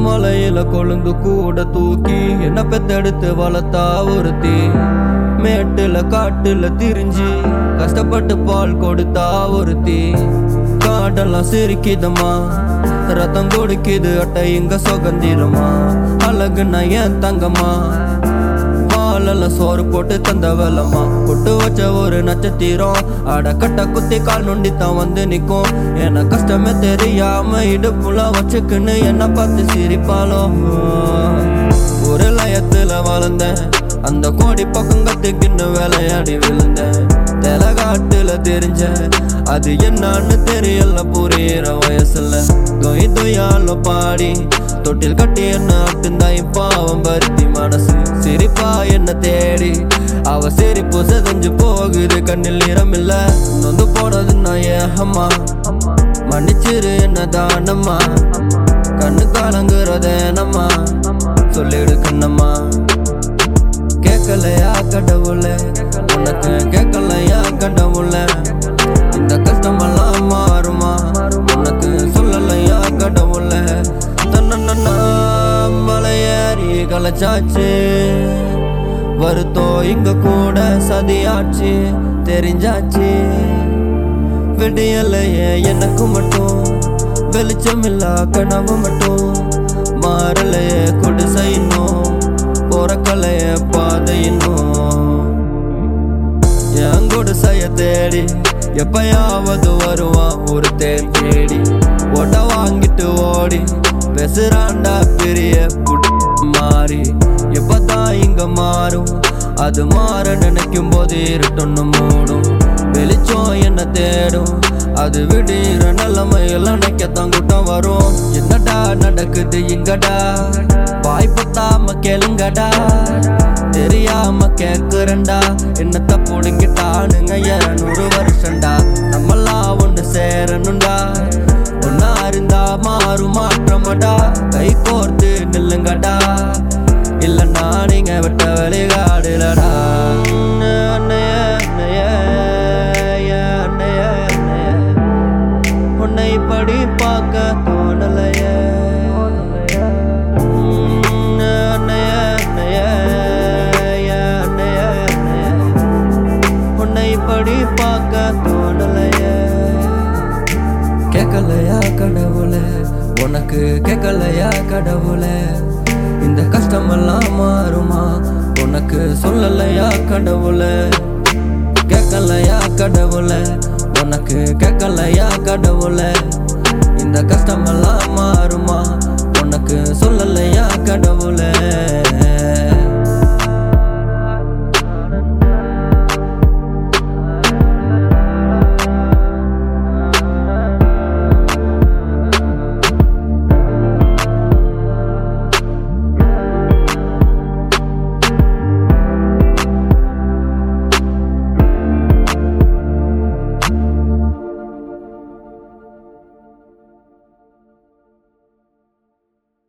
மலையில கொழுந்து கூட தூக்கி என்ன பெத்தெடுத்து வளர்த்தா ஒருத்தி மேட்டுல காட்டுல திரிஞ்சு கஷ்டப்பட்டு பால் கொடுத்தா ஒருத்தி காடெல்லாம் சிரிக்குதம்மா ரத்தம் கொடுக்குது அட்டை இங்க சுகந்திரமா அழகுன்னா ஏன் தங்கம்மா வாழெல்லாம் சோறு போட்டு தந்த வெள்ளம்மா கொட்டு வச்ச ஒரு நட்சத்திரம் அட கட்ட குத்தி கால் நொண்டித்தான் வந்து நிக்கும் என்ன கஷ்டமே தெரியாம இடுப்புல வச்சுக்குன்னு என்ன பார்த்து சிரிப்பாலோ ஒரு லயத்துல வளர்ந்தேன் அந்த கோடி பக்கம் கத்துக்கின்னு விளையாடி விழுந்தேன் தெலகாட்டுல தெரிஞ்ச அது என்னன்னு தெரியல புரியிற வயசுல தொய் தொய்யால பாடி தொட்டில் கட்டி என்ன அப்படிந்தாய் பாவம் பருத்தி மனசு சிரிப்பா என்ன தேடி அவ சிரிப்பு செதஞ்சு போகுது கண்ணில் நிறமில்ல நொந்து போனதுன்னா ஏன் அம்மா மன்னிச்சிரு என்ன தானம்மா கண்ணு கலங்குறதேனம்மா சொல்லிடு கண்ணம்மா கேட்கலையா கடவுளே உனக்கு கேட்கலையா கடவுளே இந்த கஷ்டமெல்லாம் மாறுமா உனக்கு சொல்லலையா கடவுளே தன்னா மலையேறி கலைச்சாச்சு வருத்தம் இங்க கூட சதியாச்சு தெரிஞ்சாச்சு விடியலையே எனக்கு மட்டும் வெளிச்சமில்லா கனவு மட்டும் மாறலையே குடிசைன்னும் பொறக்கலைய பாதையின்னும் என் குடிசைய தேடி எப்பயாவது வருவான் ஒரு தேன் தேடி ஓட்ட வாங்கிட்டு ஓடி பேசுறாண்டா பெரிய மாறி எப்பதான் இங்க மாறும் அது மாற நினைக்கும் போது இருட்டொன்னு மூடும் வெளிச்சம் என்ன தேடும் அது விடுற நிலைமையில் நினைக்கத்தான் கூட்டம் வரும் என்னடா நடக்குது இங்கடா வாய் பத்தாம கேளுங்கடா தெரியாம கேக்குறண்டா என்னத்த புடுங்கிட்டானுங்க 200 வருஷம்டா நம்மெல்லாம் ஒன்று சேரணும்டா ஒன்னா இருந்தா மாறும் மாற்றமடா கை கோர்த்து நில்லுங்கடா இல்லன்னா நீங்க விட்ட வெளிகாடுலடா உன்னை படி பார்க்க தோணலையே உன்னை படி பார்க்க தோணலையே கேட்கலையா கடவுளே உனக்கு கேட்கலையா கடவுளே இந்த கஷ்டமெல்லாம் மாறுமா உனக்கு சொல்லலையா கடவுளே கேட்கலையா கடவுளே உனக்கு கேட்கலையா கடவுளே இந்த கஷ்டமெல்லாம் மாறுமா உனக்கு சொல்லலையா கடவுளே